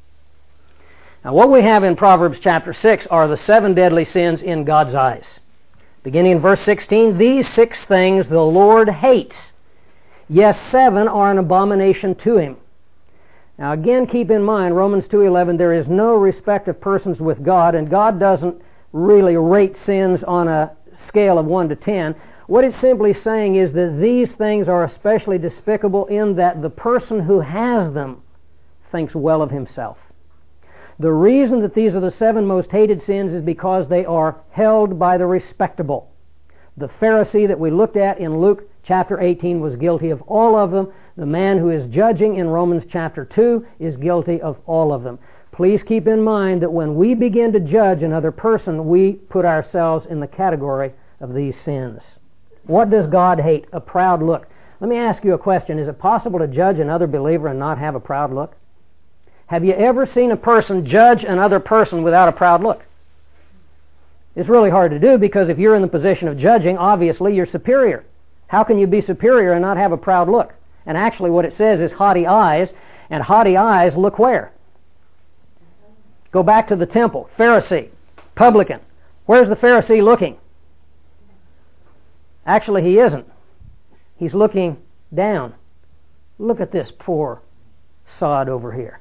Now, what we have in Proverbs chapter six are the seven deadly sins in God's eyes. Beginning in verse sixteen, these six things the Lord hates. Yes, seven are an abomination to him. Now, again, keep in mind, Romans two eleven, there is no respect of persons with God, and God doesn't really rate sins on a scale of one to ten. What it's simply saying is that these things are especially despicable in that the person who has them thinks well of himself. The reason that these are the seven most hated sins is because they are held by the respectable. The Pharisee that we looked at in Luke chapter eighteen was guilty of all of them. The man who is judging in Romans chapter two is guilty of all of them. Please keep in mind that when we begin to judge another person, we put ourselves in the category of these sins. What does God hate? A proud look. Let me ask you a question. Is it possible to judge another believer and not have a proud look? Have you ever seen a person judge another person without a proud look? It's really hard to do because if you're in the position of judging, obviously you're superior. How can you be superior and not have a proud look? And actually what it says is haughty eyes, and haughty eyes look where? Go back to the temple. Pharisee, publican. Where's the Pharisee looking? Actually, he isn't. He's looking down. Look at this poor sod over here.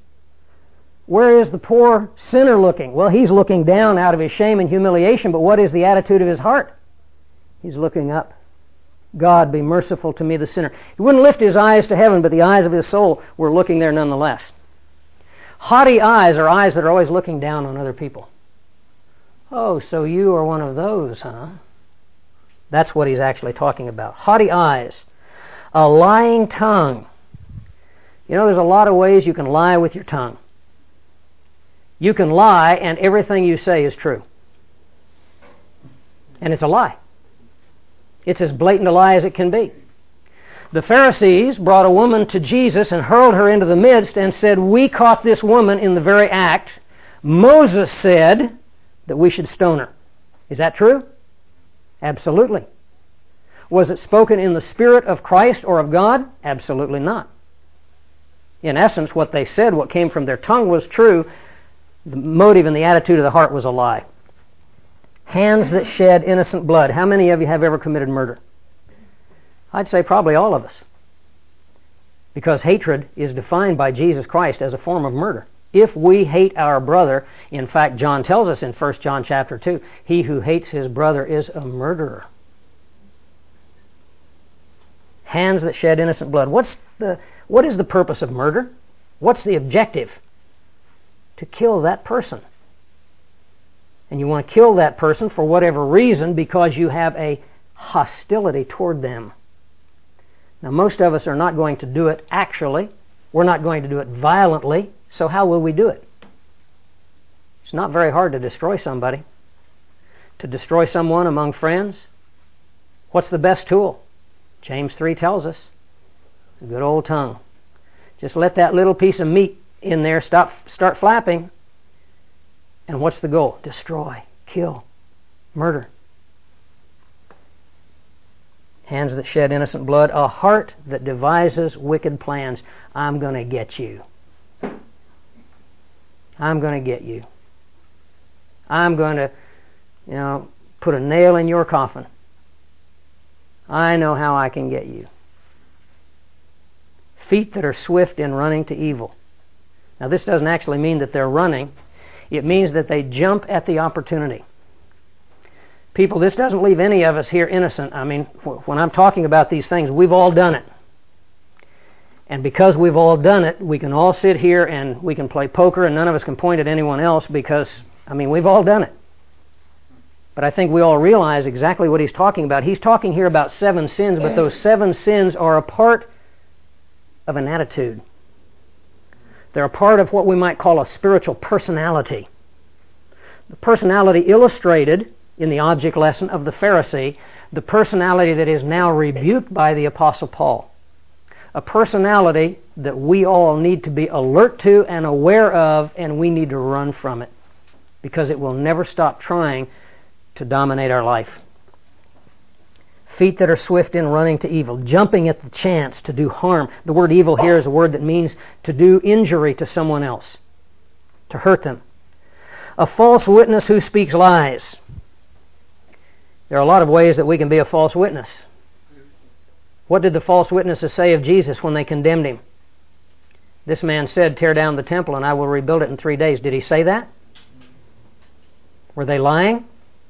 Where is the poor sinner looking? Well, he's looking down out of his shame and humiliation, but what is the attitude of his heart? He's looking up. God, be merciful to me, the sinner. He wouldn't lift his eyes to heaven, but the eyes of his soul were looking there nonetheless. Haughty eyes are eyes that are always looking down on other people. Oh, so you are one of those, huh? That's what he's actually talking about. Haughty eyes. A lying tongue. You know, there's a lot of ways you can lie with your tongue. You can lie and everything you say is true. And it's a lie. It's as blatant a lie as it can be. The Pharisees brought a woman to Jesus and hurled her into the midst and said, we caught this woman in the very act. Moses said that we should stone her. Is that true? Absolutely. Was it spoken in the Spirit of Christ or of God? Absolutely not. In essence, what they said, what came from their tongue was true. The motive and the attitude of the heart was a lie. Hands that shed innocent blood. How many of you have ever committed murder? I'd say probably all of us. Because hatred is defined by Jesus Christ as a form of murder. If we hate our brother, in fact, John tells us in First John chapter two, he who hates his brother is a murderer. Hands that shed innocent blood. What's the, what is the purpose of murder? What's the objective? To kill that person. And you want to kill that person for whatever reason because you have a hostility toward them. Now, most of us are not going to do it actually. We're not going to do it violently. So how will we do it? It's not very hard to destroy somebody. To destroy someone among friends. What's the best tool? James three tells us. A good old tongue. Just let that little piece of meat in there stop, start flapping. And what's the goal? Destroy, kill, murder. Hands that shed innocent blood. A heart that devises wicked plans. I'm going to get you. I'm going to get you. I'm going to, you know, put a nail in your coffin. I know how I can get you. Feet that are swift in running to evil. Now, this doesn't actually mean that they're running. It means that they jump at the opportunity. People, this doesn't leave any of us here innocent. I mean, when I'm talking about these things, we've all done it. And because we've all done it, we can all sit here and we can play poker and none of us can point at anyone else because, I mean, we've all done it. But I think we all realize exactly what he's talking about. He's talking here about seven sins, but those seven sins are a part of an attitude. They're a part of what we might call a spiritual personality. The personality illustrated in the object lesson of the Pharisee, the personality that is now rebuked by the Apostle Paul. A personality that we all need to be alert to and aware of, and we need to run from it because it will never stop trying to dominate our life. Feet that are swift in running to evil, jumping at the chance to do harm. The word evil here is a word that means to do injury to someone else, to hurt them. A false witness who speaks lies. There are a lot of ways that we can be a false witness. What did the false witnesses say of Jesus when they condemned him? This man said, tear down the temple and I will rebuild it in three days. Did he say that? Were they lying?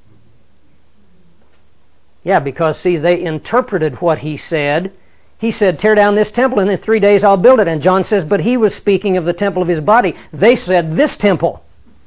Yeah, because, see, they interpreted what he said. He said, tear down this temple and in three days I'll build it. And John says, but he was speaking of the temple of his body. They said, this temple.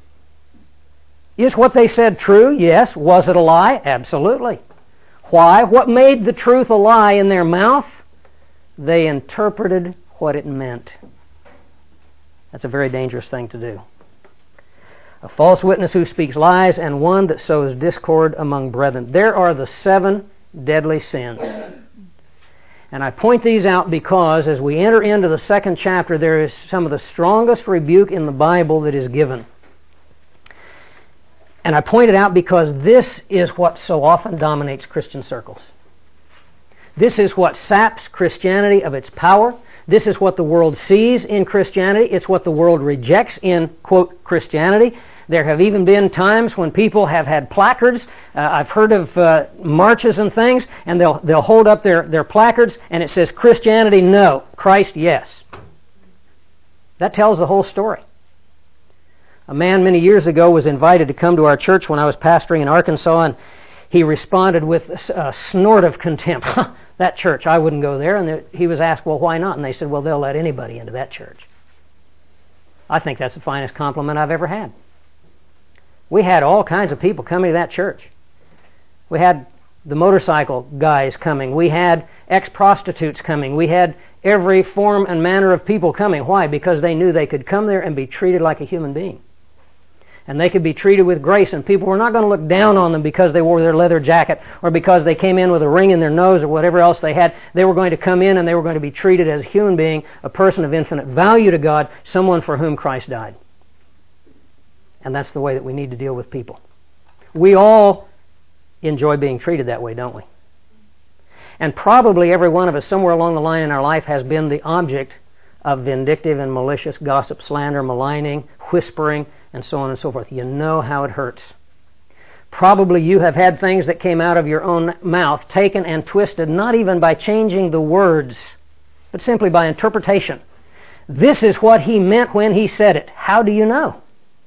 Is what they said true? Yes. Was it a lie? Absolutely. Why? What made the truth a lie in their mouth? They interpreted what it meant. That's a very dangerous thing to do. A false witness who speaks lies, and one that sows discord among brethren. There are the seven deadly sins. And I point these out because as we enter into the second chapter, there is some of the strongest rebuke in the Bible that is given. And I point it out because this is what so often dominates Christian circles. This is what saps Christianity of its power. This is what the world sees in Christianity. It's what the world rejects in, quote, Christianity. There have even been times when people have had placards. Uh, I've heard of uh, marches and things, and they'll they'll hold up their, their placards, and it says, Christianity, no. Christ, yes. That tells the whole story. A man many years ago was invited to come to our church when I was pastoring in Arkansas, and he responded with a snort of contempt. That church, I wouldn't go there. And he was asked, well, why not? And they said, well, they'll let anybody into that church. I think that's the finest compliment I've ever had. We had all kinds of people coming to that church. We had the motorcycle guys coming. We had ex-prostitutes coming. We had every form and manner of people coming. Why? Because they knew they could come there and be treated like a human being. And they could be treated with grace, and people were not going to look down on them because they wore their leather jacket or because they came in with a ring in their nose or whatever else they had. They were going to come in and they were going to be treated as a human being, a person of infinite value to God, someone for whom Christ died. And that's the way that we need to deal with people. We all enjoy being treated that way, don't we? And probably every one of us, somewhere along the line in our life, has been the object of vindictive and malicious gossip, slander, maligning, whispering, and so on and so forth. You know how it hurts. Probably you have had things that came out of your own mouth taken and twisted, not even by changing the words, but simply by interpretation. This is what he meant when he said it. How do you know?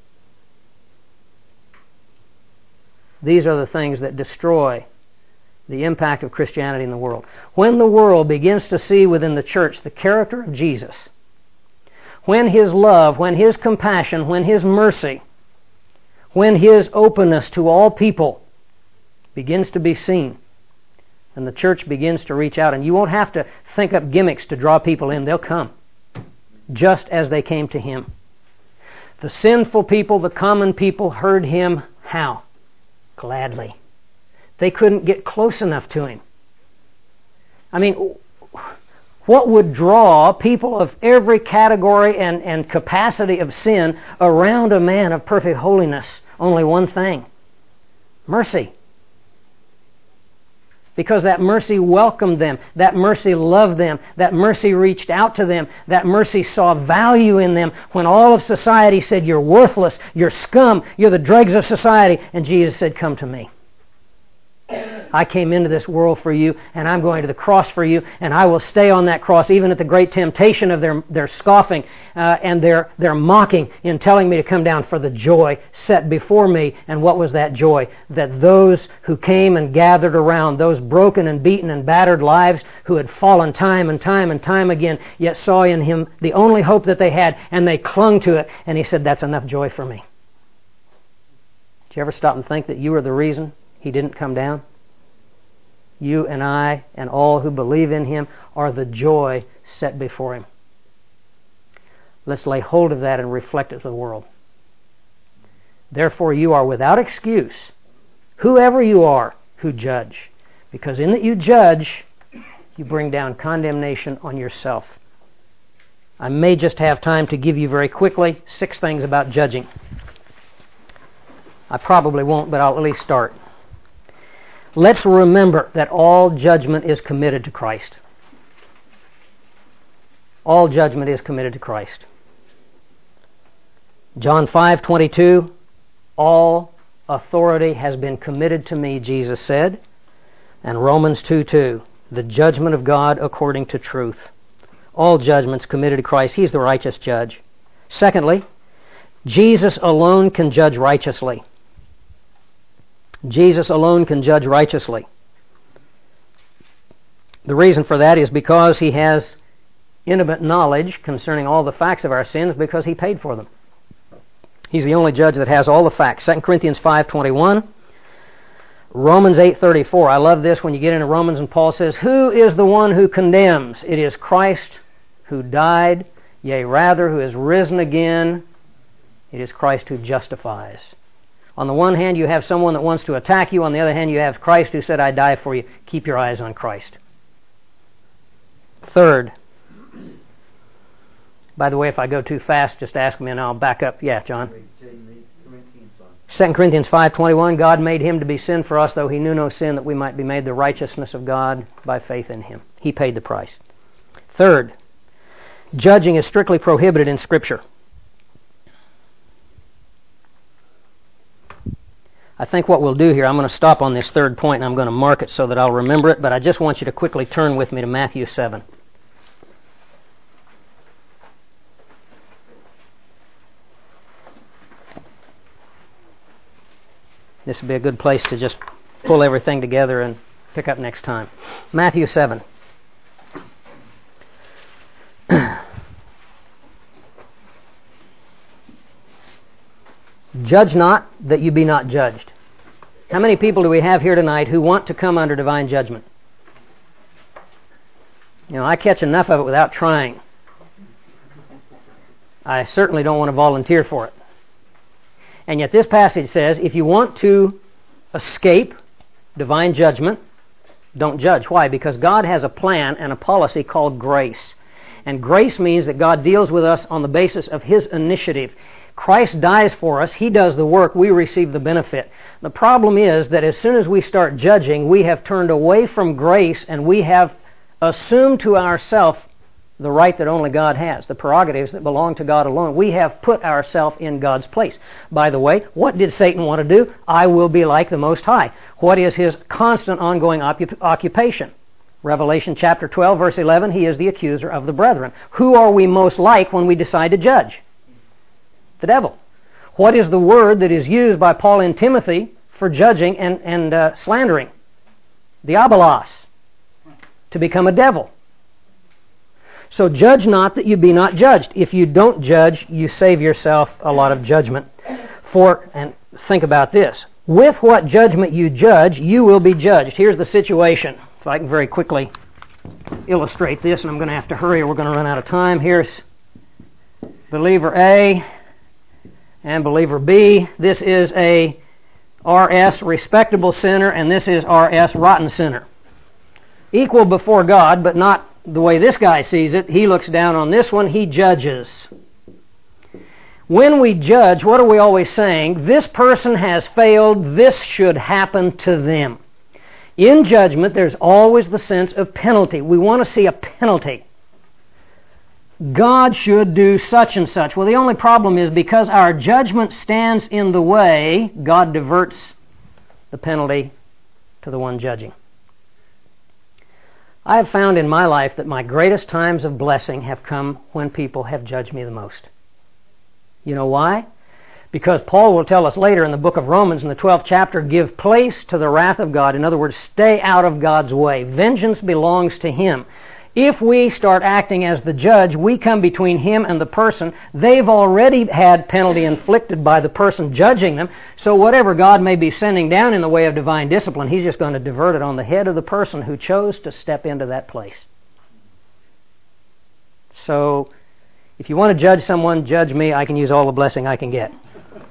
These are the things that destroy the impact of Christianity in the world. When the world begins to see within the church the character of Jesus, when His love, when His compassion, when His mercy, when His openness to all people begins to be seen, and the church begins to reach out, and you won't have to think up gimmicks to draw people in. They'll come, just as they came to Him. The sinful people, the common people, heard Him how? Gladly. They couldn't get close enough to Him. I mean, what would draw people of every category and, and capacity of sin around a man of perfect holiness? Only one thing: mercy. Because that mercy welcomed them, that mercy loved them, that mercy reached out to them, that mercy saw value in them when all of society said, "You're worthless, you're scum, you're the dregs of society," and Jesus said, "Come to me. I came into this world for you, and I'm going to the cross for you, and I will stay on that cross even at the great temptation of their, their scoffing uh, and their, their mocking in telling me to come down, for the joy set before me." And what was that joy? That those who came and gathered around, those broken and beaten and battered lives who had fallen time and time and time again, yet saw in Him the only hope that they had, and they clung to it, and He said, "That's enough joy for me." Did you ever stop and think that you were the reason He didn't come down? You and I and all who believe in Him are the joy set before Him. Let's lay hold of that and reflect it to the world. Therefore you are without excuse, whoever you are who judge, because in that you judge, you bring down condemnation on yourself. I may just have time to give you very quickly six things about judging. I probably won't, but I'll at least start. Let's remember that all judgment is committed to Christ. All judgment is committed to Christ. John five twenty-two, all authority has been committed to me, Jesus said. And Romans two two, the judgment of God according to truth. All judgments committed to Christ. He's the righteous judge. Secondly, Jesus alone can judge righteously. Jesus alone can judge righteously. The reason for that is because He has intimate knowledge concerning all the facts of our sins, because He paid for them. He's the only judge that has all the facts. Second Corinthians five twenty-one, Romans eight thirty-four. I love this when you get into Romans and Paul says, "Who is the one who condemns? It is Christ who died, yea rather who is risen again. It is Christ who justifies." On the one hand, you have someone that wants to attack you. On the other hand, you have Christ who said, "I die for you." Keep your eyes on Christ. Third, by the way, if I go too fast, just ask me and I'll back up. Yeah, John? Second Corinthians five twenty-one, God made Him to be sin for us, though He knew no sin, that we might be made the righteousness of God by faith in Him. He paid the price. Third, judging is strictly prohibited in Scripture. I think what we'll do here, I'm going to stop on this third point and I'm going to mark it so that I'll remember it, but I just want you to quickly turn with me to Matthew seven. This would be a good place to just pull everything together and pick up next time. Matthew seven. Judge not, that you be not judged. How many people do we have here tonight who want to come under divine judgment? You know, I catch enough of it without trying. I certainly don't want to volunteer for it. And yet this passage says, if you want to escape divine judgment, don't judge. Why? Because God has a plan and a policy called grace. And grace means that God deals with us on the basis of His initiative. Christ dies for us. He does the work. We receive the benefit. The problem is that as soon as we start judging, we have turned away from grace and we have assumed to ourselves the right that only God has, the prerogatives that belong to God alone. We have put ourselves in God's place. By the way, what did Satan want to do? I will be like the Most High. What is his constant ongoing occupation? Revelation chapter twelve, verse eleven, he is the accuser of the brethren. Who are we most like when we decide to judge? The devil. What is the word that is used by Paul and Timothy for judging and, and uh, slandering? Diabolos. To become a devil. So judge not that you be not judged. If you don't judge, you save yourself a lot of judgment. For, and think about this, with what judgment you judge, you will be judged. Here's the situation. If I can very quickly illustrate this, and I'm going to have to hurry or we're going to run out of time. Here's believer A and believer B. This is a R S respectable sinner, and this is R S rotten sinner. Equal before God, but not the way this guy sees it. He looks down on this one. He judges. When we judge, what are we always saying? This person has failed. This should happen to them. In judgment, there's always the sense of penalty. We want to see a penalty. God should do such and such. Well, the only problem is because our judgment stands in the way, God diverts the penalty to the one judging. I have found in my life that my greatest times of blessing have come when people have judged me the most. You know why? Because Paul will tell us later in the book of Romans in the twelfth chapter, give place to the wrath of God. In other words, stay out of God's way. Vengeance belongs to Him. If we start acting as the judge, we come between him and the person. They've already had penalty inflicted by the person judging them, so whatever God may be sending down in the way of divine discipline, He's just going to divert it on the head of the person who chose to step into that place. So, if you want to judge someone, judge me. I can use all the blessing I can get.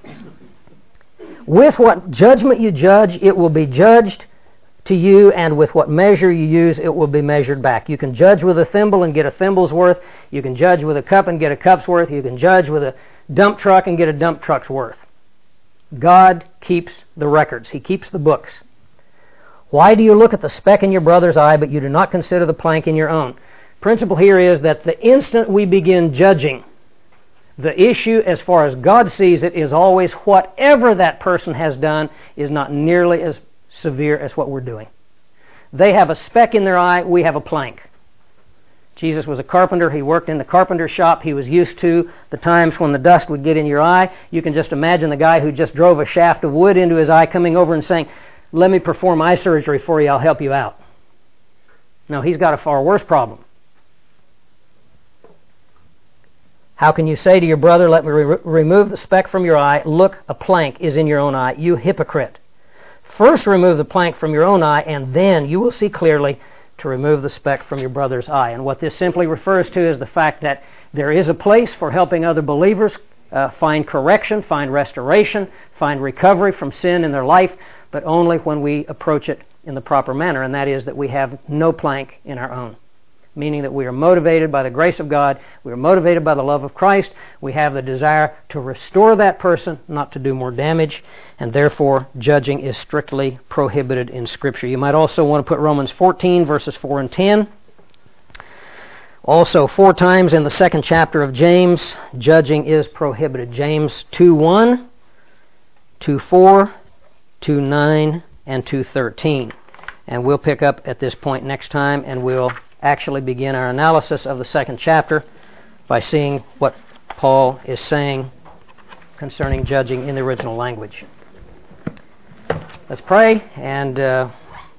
With what judgment you judge, it will be judged to you, and with what measure you use, it will be measured back. You can judge with a thimble and get a thimble's worth. You can judge with a cup and get a cup's worth. You can judge with a dump truck and get a dump truck's worth. God keeps the records. He keeps the books. Why do you look at the speck in your brother's eye, but you do not consider the plank in your own? Principle here is that the instant we begin judging, the issue as far as God sees it is always whatever that person has done is not nearly as severe as what we're doing. They have a speck in their eye, we have a plank. Jesus was a carpenter. He worked in the carpenter shop. He was used to the times when the dust would get in your eye. You can just imagine the guy who just drove a shaft of wood into his eye coming over and saying, let me perform eye surgery for you, I'll help you out. No, he's got a far worse problem. How can you say to your brother, let me re- remove the speck from your eye, look, a plank is in your own eye, you hypocrite. First remove the plank from your own eye, and then you will see clearly to remove the speck from your brother's eye. And what this simply refers to is the fact that there is a place for helping other believers uh, find correction, find restoration, find recovery from sin in their life, but only when we approach it in the proper manner, and that is that we have no plank in our own. Meaning that we are motivated by the grace of God, we are motivated by the love of Christ, we have the desire to restore that person, not to do more damage, and therefore judging is strictly prohibited in Scripture. You might also want to put Romans fourteen, verses four and ten. Also, four times in the second chapter of James, judging is prohibited. James two one, two four, two nine, and two thirteen. And we'll pick up at this point next time, and we'll actually begin our analysis of the second chapter by seeing what Paul is saying concerning judging in the original language. Let's pray and uh,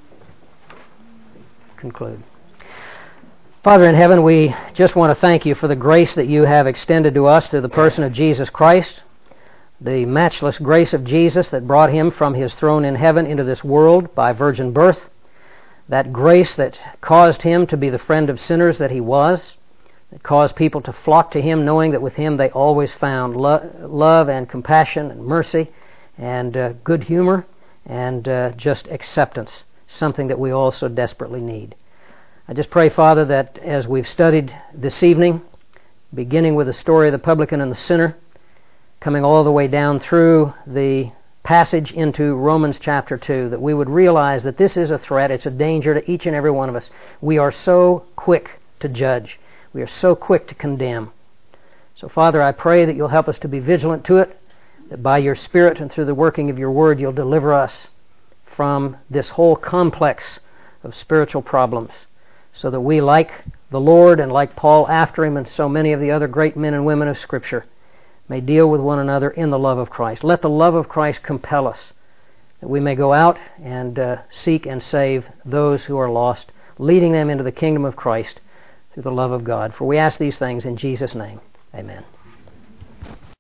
conclude. Father in heaven, we just want to thank you for the grace that you have extended to us through the person of Jesus Christ, the matchless grace of Jesus that brought him from his throne in heaven into this world by virgin birth. That grace that caused him to be the friend of sinners that he was, that caused people to flock to him, knowing that with him they always found lo- love and compassion and mercy and uh, good humor and uh, just acceptance, something that we also desperately need. I just pray, Father, that as we've studied this evening, beginning with the story of the publican and the sinner, coming all the way down through the passage into Romans chapter two, that we would realize that this is a threat, it's a danger to each and every one of us. We are so quick to judge. We are so quick to condemn. So, Father, I pray that you'll help us to be vigilant to it, that by your Spirit and through the working of your Word, you'll deliver us from this whole complex of spiritual problems, so that we, like the Lord and like Paul after him and so many of the other great men and women of Scripture, may deal with one another in the love of Christ. Let the love of Christ compel us, that we may go out and uh, seek and save those who are lost, leading them into the kingdom of Christ through the love of God. For we ask these things in Jesus' name. Amen.